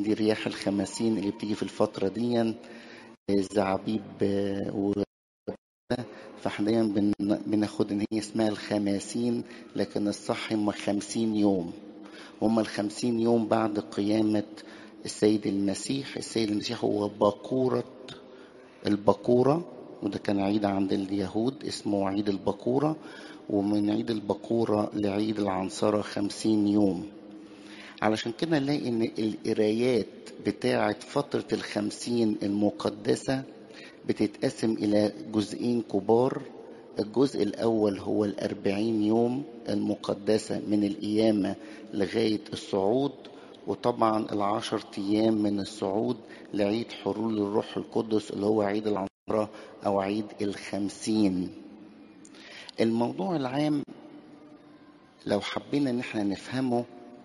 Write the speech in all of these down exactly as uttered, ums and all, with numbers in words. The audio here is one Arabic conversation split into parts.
دي رياح الخمسين اللي بتيجي في الفترة دي، الزعابيب و فاحنا دايما بن- بناخد ان هي اسمها الخماسين، لكن الصح هم خمسين يوم. هم الخمسين يوم بعد قيامة السيد المسيح. السيد المسيح هو باكورة البكورة، وده كان عيد عند اليهود اسمه عيد البكورة. ومن عيد البكورة لعيد العنصرة خمسين يوم. علشان كده نلاقي ان القرايات بتاعة فترة الخمسين المقدسة بتتقسم إلى جزئين كبار. الجزء الأول هو الأربعين يوم المقدسة من القيامة لغاية الصعود، وطبعا العشر أيام من الصعود لعيد حلول الروح القدس اللي هو عيد العنصرة أو عيد الخمسين. الموضوع العام لو حبينا إن احنا نفهمه،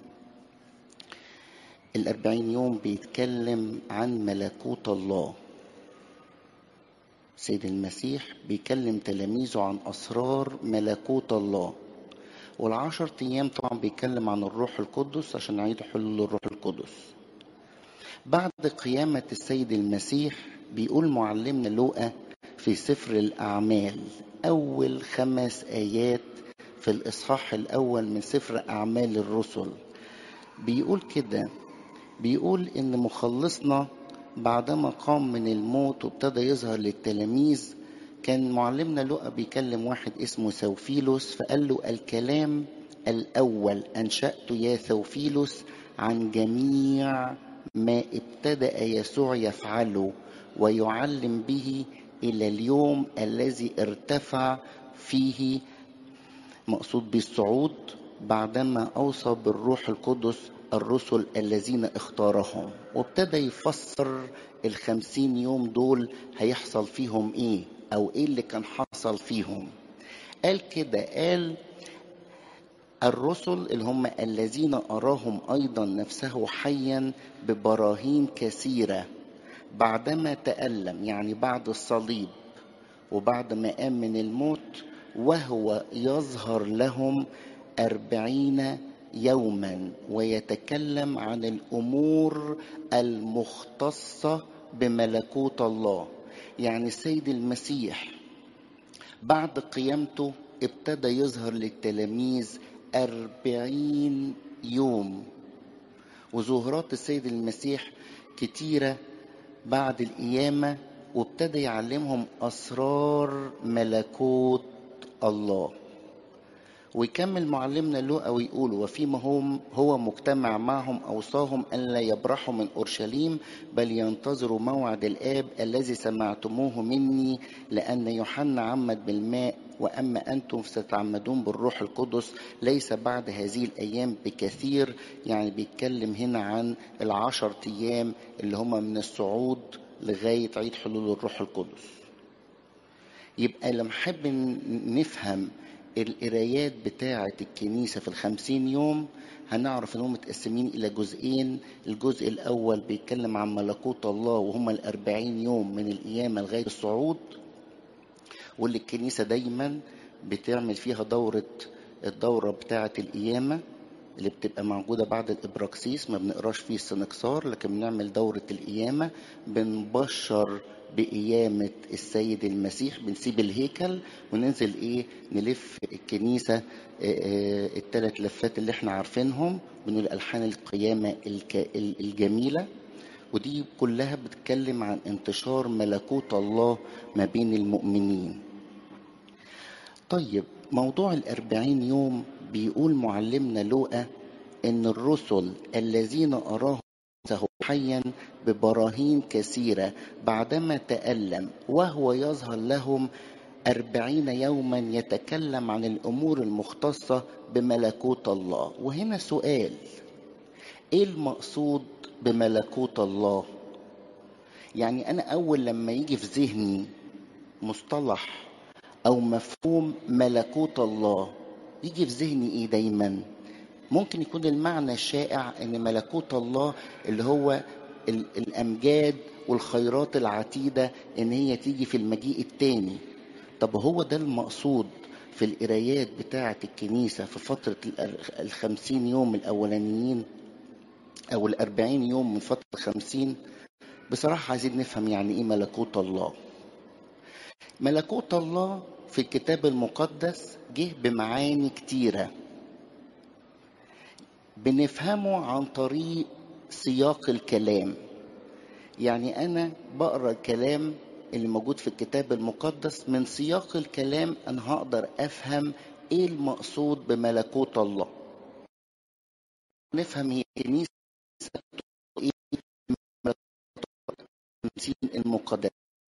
الأربعين يوم بيتكلم عن ملكوت الله. سيد المسيح بيكلم تلاميذه عن أسرار ملكوت الله. والعشر أيام طبعا بيتكلم عن الروح القدس عشان نعيد حلول الروح القدس. بعد قيامة السيد المسيح بيقول معلمنا لوقا في سفر الأعمال أول خمس آيات في الإصحاح الأول من سفر أعمال الرسل، بيقول كده، بيقول إن مخلصنا بعدما قام من الموت وابتدى يظهر للتلاميذ، كان معلمنا لوقا بيكلم واحد اسمه ثوفيلوس، فقال له الكلام الأول أنشأت يا ثوفيلوس عن جميع ما ابتدأ يسوع يفعله ويعلم به إلى اليوم الذي ارتفع فيه، مقصود بالصعود، بعدما أوصى بالروح القدس الرسل الذين اختارهم. وابتدى يفسر الخمسين يوم دول هيحصل فيهم ايه او ايه اللي كان حصل فيهم. قال كده، قال الرسل اللي هم الذين أراهم أيضا نفسه حيا ببراهين كثيرة بعدما تألم، يعني بعد الصليب وبعد ما قام من الموت، وهو يظهر لهم أربعين يوما ويتكلم عن الأمور المختصة بملكوت الله. يعني السيد المسيح بعد قيامته ابتدى يظهر للتلاميذ أربعين يوم، وظهورات السيد المسيح كتيرة بعد القيامة، وابتدى يعلمهم أسرار ملكوت الله. ويكمل معلمنا لوقا ويقول وفيما هم هو مجتمع معهم أوصاهم ألا يبرحوا من أورشليم بل ينتظروا موعد الآب الذي سمعتموه مني، لأن يوحنا عمد بالماء وأما أنتم ستعمدون بالروح القدس ليس بعد هذه الأيام بكثير. يعني بيتكلم هنا عن العشر أيام اللي هم من الصعود لغاية عيد حلول الروح القدس. يبقى لما نحب نفهم القرايات بتاعة الكنيسة في الخمسين يوم، هنعرف انهم متقسمين الى جزئين. الجزء الاول بيتكلم عن ملكوت الله وهم الاربعين يوم من القيامة لغاية الصعود، واللي الكنيسة دايما بتعمل فيها دورة الدورة بتاعة القيامة اللي بتبقى موجودة بعد الإبراكسيس. ما بنقراش فيه السنكسار، لكن بنعمل دورة القيامة، بنبشر بقيامة السيد المسيح، بنسيب الهيكل وننزل ايه نلف الكنيسة الثلاث لفات اللي احنا عارفينهم، بنقول ألحان القيامة الجميلة. ودي كلها بتتكلم عن انتشار ملكوت الله ما بين المؤمنين. طيب، موضوع الأربعين يوم بيقول معلمنا لوقا إن الرسل الذين أراهم نفسه حيا ببراهين كثيرة بعدما تألم وهو يظهر لهم أربعين يوما يتكلم عن الأمور المختصة بملكوت الله. وهنا سؤال، إيه المقصود بملكوت الله؟ يعني أنا أول لما يجي في ذهني مصطلح أو مفهوم ملكوت الله يجي في ذهني إيه دايما؟ ممكن يكون المعنى الشائع ان ملكوت الله اللي هو الامجاد والخيرات العتيدة ان هي تيجي في المجيء التاني. طب هو ده المقصود في القرايات بتاعة الكنيسة في فترة الخمسين يوم الاولانيين؟ أو الأربعين يوم من فترة خمسين، بصراحة عايزين نفهم يعني إيه ملكوت الله. ملكوت الله في الكتاب المقدس جه بمعاني كتيرة بنفهمه عن طريق سياق الكلام. يعني أنا بقرأ الكلام اللي موجود في الكتاب المقدس، من سياق الكلام أنا هقدر أفهم إيه المقصود بملكوت الله. نفهم هي كنيسة إيه التمثيل المقدس.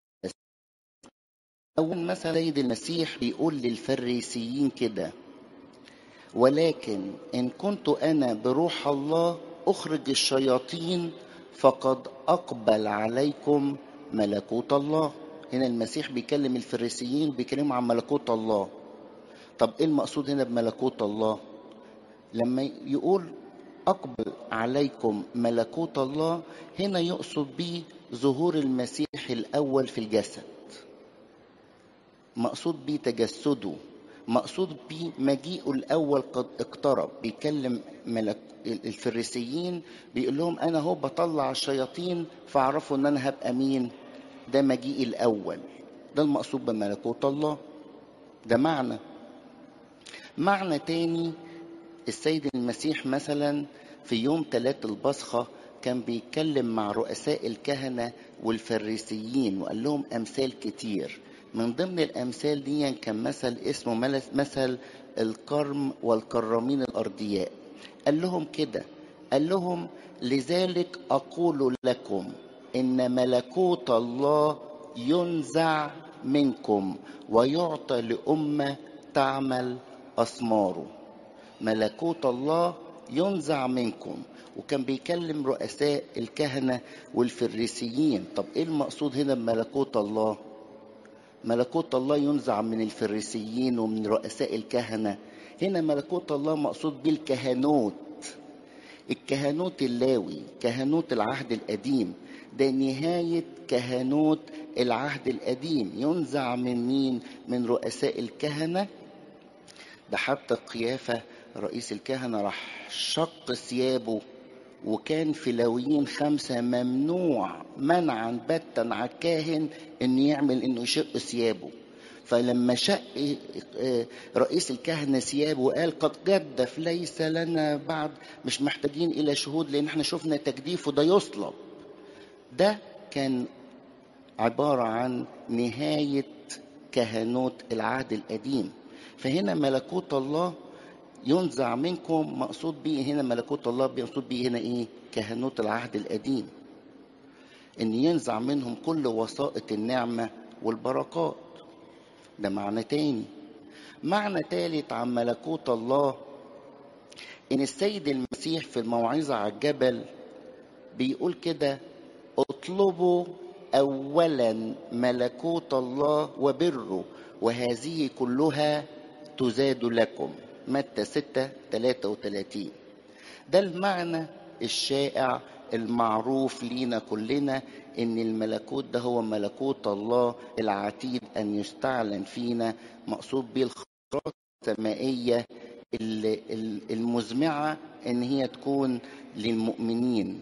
أول مثلا سيد المسيح بيقول للفريسيين كده: ولكن إن كنت أنا بروح الله أخرج الشياطين فقد أقبل عليكم ملكوت الله. هنا المسيح بيكلم الفريسيين، بيكلموا عن ملكوت الله. طب إيه المقصود هنا بملكوت الله؟ لما يقول أقبل عليكم ملكوت الله، هنا يقصد به ظهور المسيح الأول في الجسد، مقصود به تجسده، مقصود به مجيئه الأول قد اقترب. بيكلم ملك الفريسيين بيقول لهم أنا هو بطلع الشياطين، فاعرفوا أن أنا هبقى مين، ده مجيئي الأول. ده المقصود بملكوت الله. ده معنى. معنى تاني، السيد المسيح مثلا في يوم ثلاث البصخة كان بيتكلم مع رؤساء الكهنة والفريسيين وقال لهم أمثال كتير. من ضمن الأمثال دي كان مثل اسمه مثل الكرم والكرامين الأرضياء. قال لهم كده، قال لهم: لذلك أقول لكم إن ملكوت الله ينزع منكم ويعطى لأمة تعمل أثماره. ملكوت الله ينزع منكم. وكان بيكلم رؤساء الكهنة والفريسيين. طب ايه المقصود هنا بملكوت الله؟ ملكوت الله ينزع من الفريسيين ومن رؤساء الكهنة. هنا ملكوت الله مقصود بالكهنوت، الكهنوت اللاوي، كهنوت العهد القديم. ده نهاية كهنوت العهد القديم. ينزع من مين؟ من رؤساء الكهنة. ده حتى قيافة رئيس الكهنة راح شق ثيابه، وكان في لاويين خمسة ممنوع منعا باتا على الكاهن ان يعمل انه يشق ثيابه. فلما شق رئيس الكهنة ثيابه وقال قد جدف ليس لنا بعد، مش محتاجين الى شهود لان احنا شفنا تجديفه، ده يصلب. ده كان عبارة عن نهاية كهنوت العهد القديم. فهنا ملكوت الله ينزع منكم، مقصود به هنا ملكوت الله، مقصود به هنا ايه؟ كهنوت العهد القديم، ان ينزع منهم كل وسائط النعمة والبركات. ده معنى تاني. معنى تالت عن ملكوت الله، ان السيد المسيح في الموعظة على الجبل بيقول كده: اطلبوا اولا ملكوت الله وبره وهذه كلها تزاد لكم. متى ستة ثلاثة وثلاثين. ده المعنى الشائع المعروف لينا كلنا، ان الملكوت ده هو ملكوت الله العتيد ان يستعلن فينا. مقصود به الخيرات السمائية المزمعة ان هي تكون للمؤمنين.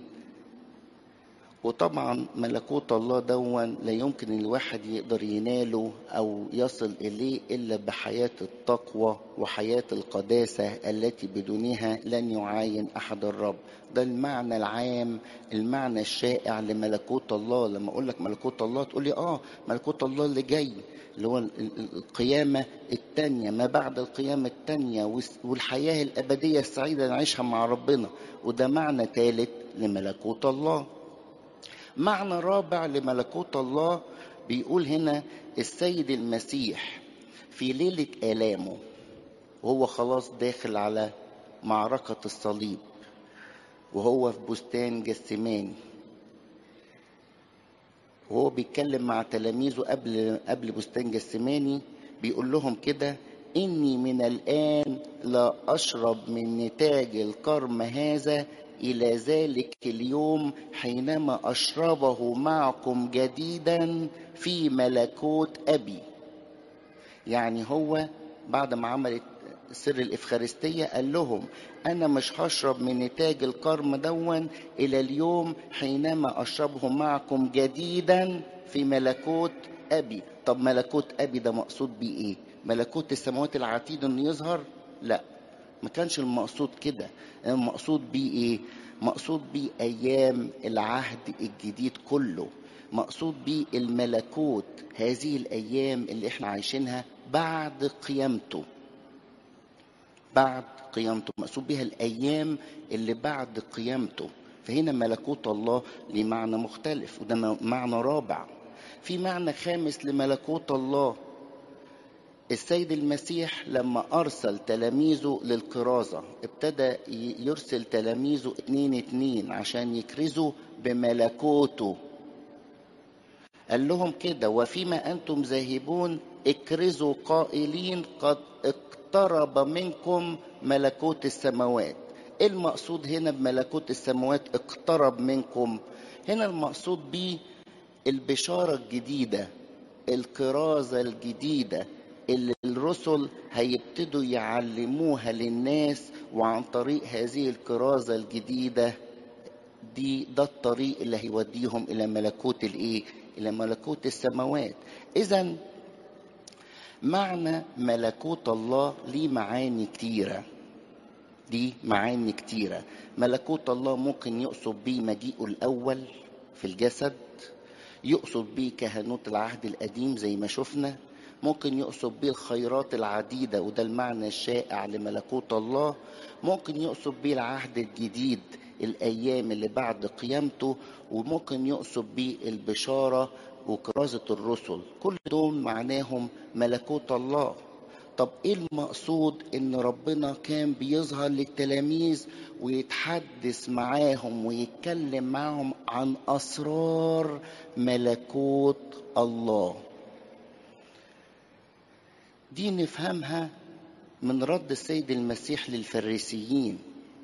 وطبعا ملكوت الله دون لا يمكن الواحد يقدر يناله او يصل اليه الا بحياة التقوى وحياة القداسة التي بدونها لن يعاين احد الرب. ده المعنى العام، المعنى الشائع لملكوت الله. لما اقول لك ملكوت الله تقول لي اه ملكوت الله اللي جاي، اللي هو القيامة التانية، ما بعد القيامة التانية والحياة الابدية السعيدة نعيشها مع ربنا. وده معنى ثالث لملكوت الله. معنى رابع لملكوت الله بيقول هنا السيد المسيح في ليلة آلامه وهو خلاص داخل على معركة الصليب، وهو في بستان جثماني، وهو بيتكلم مع تلاميذه قبل قبل بستان جثماني، بيقول لهم كده: إني من الآن لا أشرب من نتاج الكرم هذا إلى ذلك اليوم حينما أشربه معكم جديدا في ملكوت أبي. يعني هو بعد ما عمل سر الإفخارستية قال لهم أنا مش هشرب من نتاج الكرم دون إلى اليوم حينما أشربه معكم جديدا في ملكوت أبي. طب ملكوت أبي ده مقصود بيه إيه؟ ملكوت السماوات العتيد إنه يظهر؟ لا، ما كانش المقصود كده. المقصود بيه إيه؟ مقصود بيه أيام العهد الجديد كله، مقصود بيه الملكوت، هذه الأيام اللي احنا عايشينها بعد قيامته. بعد قيامته مقصود بها الأيام اللي بعد قيامته. فهنا ملكوت الله ليه معنى مختلف، وده معنى رابع. في معنى خامس لملكوت الله. السيد المسيح لما أرسل تلاميذه للكرازة ابتدى يرسل تلاميذه اتنين اتنين عشان يكرزوا بملكوته. قال لهم كده وفيما أنتم ذاهبون اكرزوا قائلين قد اقترب منكم ملكوت السماوات. ايه المقصود هنا بملكوت السماوات اقترب منكم؟ هنا المقصود به البشارة الجديدة، الكرازة الجديدة اللي الرسل هيبتدوا يعلموها للناس، وعن طريق هذه الكرازة الجديدة دي ده الطريق اللي هيوديهم إلى ملكوت الإيه؟ إلى ملكوت السماوات. إذن معنى ملكوت الله ليه معاني كتيرة، دي معاني كتيرة. ملكوت الله ممكن يقصد بيه مجيئه الأول في الجسد، يقصد بيه كهنوت العهد القديم زي ما شفنا، ممكن يقصد بيه الخيرات العديدة وده المعنى الشائع لملكوت الله، ممكن يقصد بيه العهد الجديد الأيام اللي بعد قيامته، وممكن يقصد بيه البشارة وكرازة الرسل. كل دول معناهم ملكوت الله. طب ايه المقصود؟ ان ربنا كان بيظهر للتلاميذ ويتحدث معاهم ويتكلم معاهم عن اسرار ملكوت الله. دي نفهمها من رد السيد المسيح للفريسيين.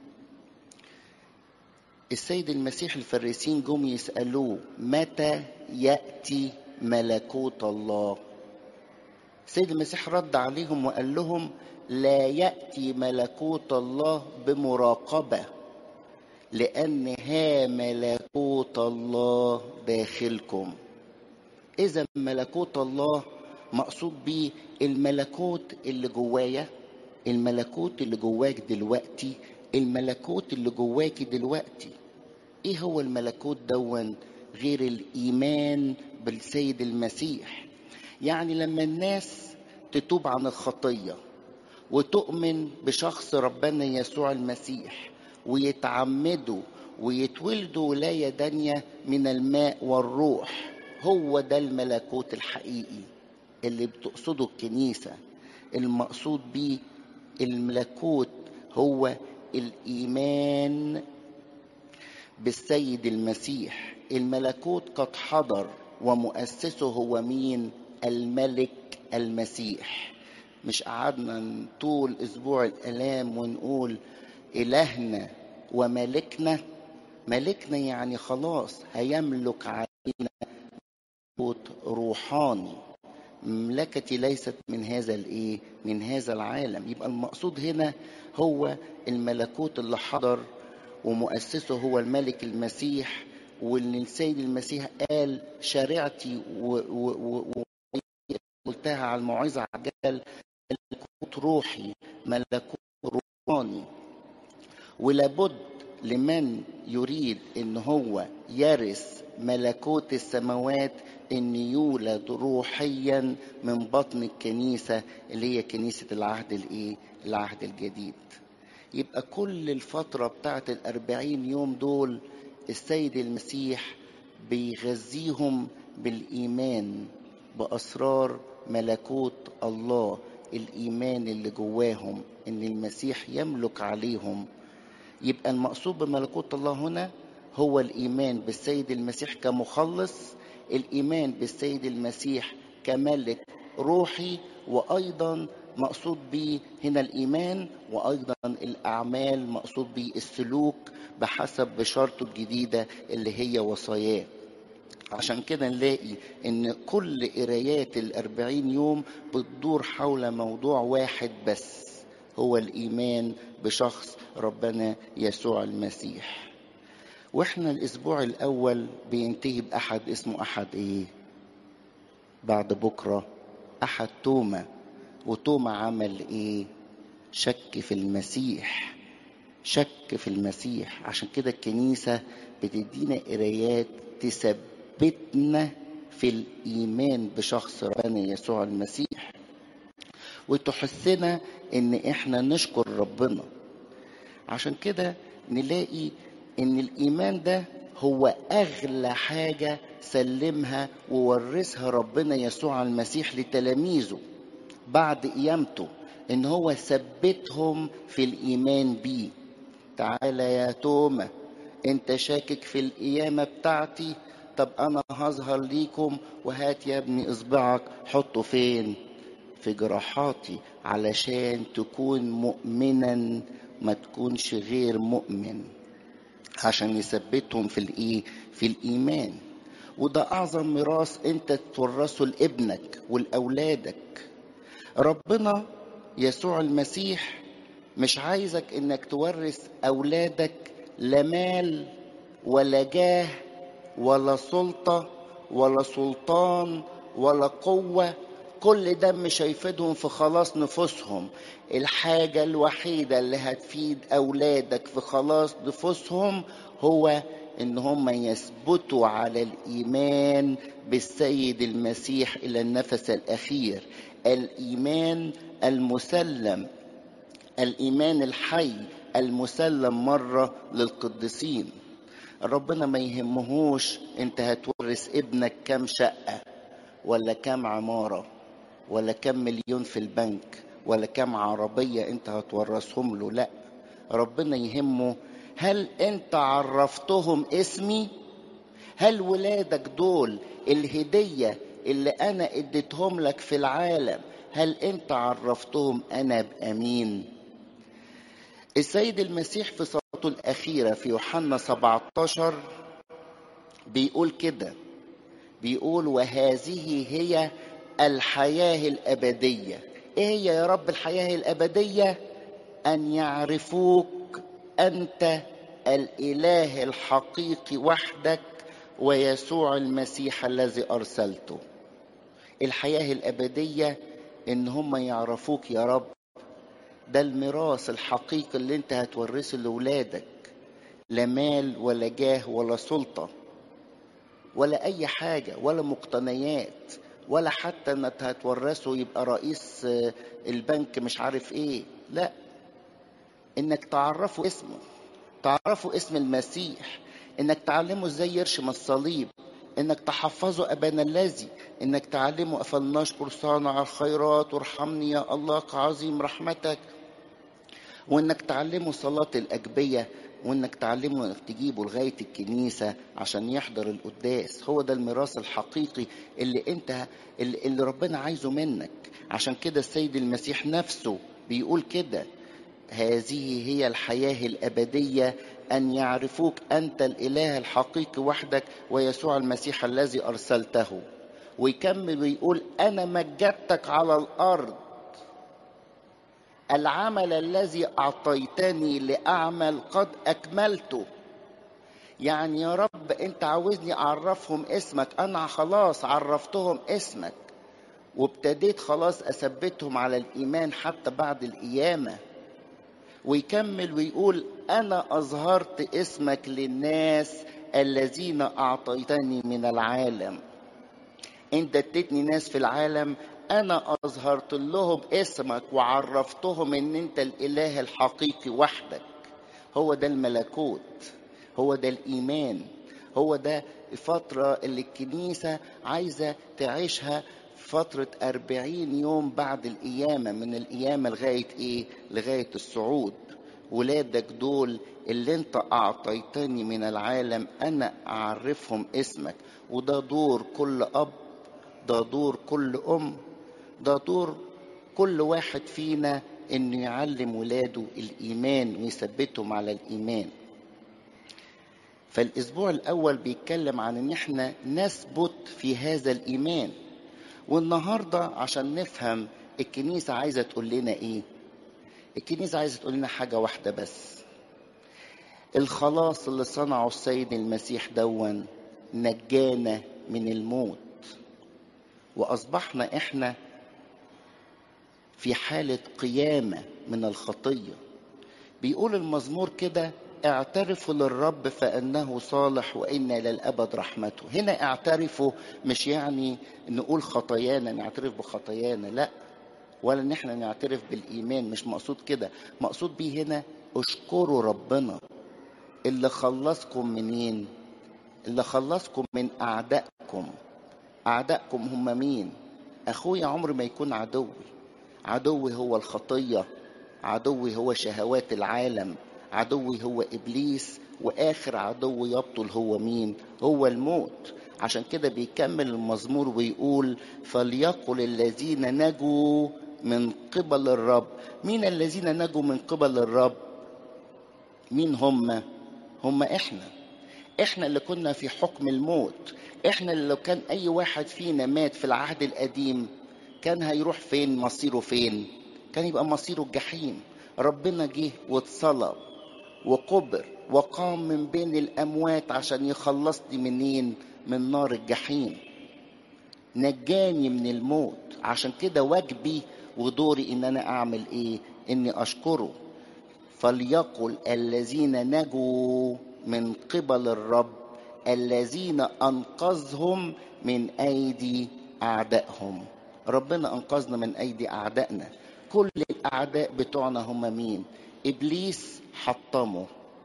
السيد المسيح الفريسيين جم يسألوه متى يأتي ملكوت الله؟ السيد المسيح رد عليهم وقال لهم لا يأتي ملكوت الله بمراقبة، لأنها ملكوت الله داخلكم. إذا ملكوت الله مقصود بيه الملكوت اللي جوايا، الملكوت اللي جواك دلوقتي، الملكوت اللي جواكي دلوقتي. ايه هو الملكوت دون غير الإيمان بالسيد المسيح؟ يعني لما الناس تتوب عن الخطية وتؤمن بشخص ربنا يسوع المسيح ويتعمدوا ويتولدوا ولاية دانية من الماء والروح، هو ده الملكوت الحقيقي اللي بتقصده الكنيسة. المقصود به الملكوت هو الإيمان بالسيد المسيح. الملكوت قد حضر ومؤسسه هو مين؟ الملك المسيح. مش قعدنا طول أسبوع الآلام ونقول إلهنا وملكنا؟ ملكنا يعني خلاص هيملك علينا ملكوت روحاني. مملكتي ليست من هذا الايه؟ من هذا العالم. يبقى المقصود هنا هو الملكوت اللي حضر ومؤسسه هو الملك المسيح، واللي السيد المسيح قال شريعتي وقلتها على الموعظة عجل ملكوت روحي، ملكوت روحاني. ولابد لمن يريد ان هو يرث ملكوت السماوات ان يولد روحيا من بطن الكنيسة اللي هي كنيسة العهد الايه؟ العهد الجديد. يبقى كل الفترة بتاعت الأربعين يوم دول السيد المسيح بيغذيهم بالإيمان بأسرار ملكوت الله، الإيمان اللي جواهم إن المسيح يملك عليهم. يبقى المقصود بملكوت الله هنا هو الإيمان بالسيد المسيح كمخلص، الإيمان بالسيد المسيح كملك روحي، وأيضا مقصود به هنا الإيمان، وأيضا الأعمال مقصود به السلوك بحسب بشارته الجديدة اللي هي وصاياه. عشان كده نلاقي ان كل قرايات الأربعين يوم بتدور حول موضوع واحد بس، هو الإيمان بشخص ربنا يسوع المسيح. واحنا الأسبوع الأول بينتهي بأحد اسمه أحد إيه؟ بعد بكرة أحد توما. وتوما عمل إيه؟ شك في المسيح، شك في المسيح. عشان كده الكنيسة بتدينا قرايات تثبتنا في الإيمان بشخص ربنا يسوع المسيح، وتحثنا إن إحنا نشكر ربنا. عشان كده نلاقي إن الإيمان ده هو أغلى حاجة سلمها وورثها ربنا يسوع المسيح لتلاميذه بعد قيامته، إن هو ثبتهم في الإيمان بيه. تعالى يا توما، انت شاكك في القيامة بتاعتي؟ طب انا هظهر ليكم، وهات يا ابني اصبعك حطه فين؟ في جراحاتي، علشان تكون مؤمنا ما تكونش غير مؤمن، عشان يثبتهم في الايه؟ في الايمان. وده اعظم ميراث انت تورثه لابنك ولاولادك. ربنا يسوع المسيح مش عايزك انك تورث اولادك لا مال ولا جاه ولا سلطة ولا سلطان ولا قوة. كل ده مش هيفيدهم في خلاص نفوسهم. الحاجة الوحيدة اللي هتفيد أولادك في خلاص نفوسهم هو إن هم يثبتوا على الإيمان بالسيد المسيح إلى النفس الأخير. الإيمان المسلم، الإيمان الحي المسلم مرة للقديسين. ربنا ما يهمهوش انت هتورث ابنك كام شقة ولا كام عمارة ولا كام مليون في البنك ولا كام عربية انت هتورثهم له. لا، ربنا يهمه هل انت عرفتهم اسمي؟ هل ولادك دول الهدية اللي انا اديتهم لك في العالم، هل انت عرفتهم انا بأمين؟ السيد المسيح في صلاته الأخيرة في يوحنا سبعة عشر بيقول كده، بيقول وهذه هي الحياة الأبدية. إيه هي يا رب الحياة الأبدية؟ أن يعرفوك أنت الإله الحقيقي وحدك ويسوع المسيح الذي أرسلته. الحياة الأبدية إن هم يعرفوك يا رب. ده الميراث الحقيقي اللي انت هتورثه لأولادك. لا مال ولا جاه ولا سلطة ولا أي حاجة ولا مقتنيات، ولا حتى انك هتورثه يبقى رئيس البنك مش عارف ايه. لا، انك تعرفوا اسمه، تعرفوا اسم المسيح، انك تعلموا ازاي يرشم الصليب، انك تحفظوا ابانا الذي، انك تعلموا افلنشكر صانع الخيرات وارحمني يا الله كعظيم رحمتك، وانك تعلموا صلاة الأجبية، وانك تعلموا انك تجيبوا لغاية الكنيسة عشان يحضر القداس. هو ده الميراث الحقيقي اللي انت اللي, اللي ربنا عايزه منك. عشان كده السيد المسيح نفسه بيقول كده، هذه هي الحياة الأبدية أن يعرفوك أنت الإله الحقيقي وحدك ويسوع المسيح الذي أرسلته. ويكمل ويقول أنا مجدتك على الأرض، العمل الذي أعطيتني لأعمل قد أكملته. يعني يا رب أنت عاوزني أعرفهم اسمك، أنا خلاص عرفتهم اسمك وابتديت خلاص أثبتهم على الإيمان حتى بعد القيامة. ويكمل ويقول أنا أظهرت اسمك للناس الذين أعطيتني من العالم. أنت اديتني ناس في العالم، أنا أظهرت لهم اسمك وعرفتهم أن أنت الإله الحقيقي وحدك. هو ده الملكوت، هو ده الإيمان، هو ده الفترة اللي الكنيسة عايزة تعيشها، فترة أربعين يوم بعد القيامة، من القيامة لغاية إيه؟ لغاية الصعود. ولادك دول اللي انت أعطيتني من العالم أنا أعرفهم اسمك. وده دور كل أب، ده دور كل أم، ده دور كل واحد فينا، إنه يعلم ولاده الإيمان ويثبتهم على الإيمان. فالأسبوع الأول بيتكلم عن إن إحنا نثبت في هذا الإيمان. والنهاردة عشان نفهم الكنيسة عايزة تقول لنا إيه، الكنيسة عايزة تقول لنا حاجة واحدة بس: الخلاص اللي صنعه السيد المسيح دون نجانا من الموت، وأصبحنا إحنا في حالة قيامة من الخطية. بيقول المزمور كده: اعترفوا للرب فإنه صالح وإن للأبد رحمته. هنا اعترفوا مش يعني نقول خطايانا، نعترف بخطايانا، لا، ولا ان احنا نعترف بالإيمان، مش مقصود كده. مقصود بيه هنا اشكروا ربنا اللي خلصكم منين؟ اللي خلصكم من أعدائكم. أعدائكم هم مين؟ أخويا عمر ما يكون عدوي. عدوي هو الخطية، عدوي هو شهوات العالم، عدوي هو إبليس، وآخر عدو يبطل هو مين؟ هو الموت. عشان كده بيكمل المزمور ويقول: فليقل الذين نجوا من قبل الرب. مين الذين نجوا من قبل الرب؟ مين هم؟ هم إحنا. إحنا اللي كنا في حكم الموت. إحنا اللي لو كان أي واحد فينا مات في العهد القديم كان هيروح فين؟ مصيره فين؟ كان يبقى مصيره الجحيم. ربنا جه واتصلب وقبر وقام من بين الأموات عشان يخلصني منين؟ من نار الجحيم. نجاني من الموت. عشان كده واجبي ودوري ان انا اعمل ايه؟ اني اشكره. فليقل الذين نجوا من قبل الرب الذين انقذهم من ايدي اعدائهم. ربنا انقذنا من ايدي اعدائنا. كل الاعداء بتوعنا هم مين؟ ابليس حطمه،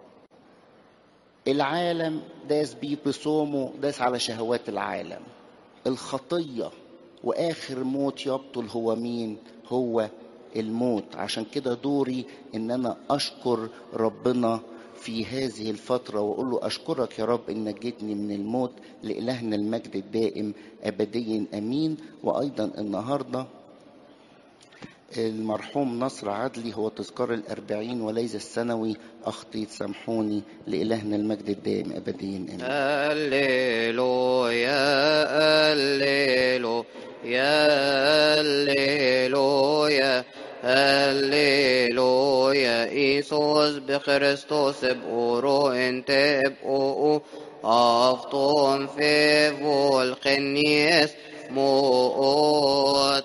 العالم داس بيه بصومه، داس على شهوات العالم، الخطية، واخر موت يبطل هو مين؟ هو الموت. عشان كده دوري ان انا اشكر ربنا في هذه الفترة واقول له: اشكرك يا رب ان نجيتني من الموت. لإلهنا المجد الدائم ابديا امين. وايضا النهاردة المرحوم نصر عدلي هو تذكار الأربعين وليس السنوي. أخطيت سامحوني. لإلهنا المجد الدائم أبديا آمين. هللويا هللويا هللويا هللويا. إيسوس بخريستوس بقورو انت بقو أفطون في فولقنيس موت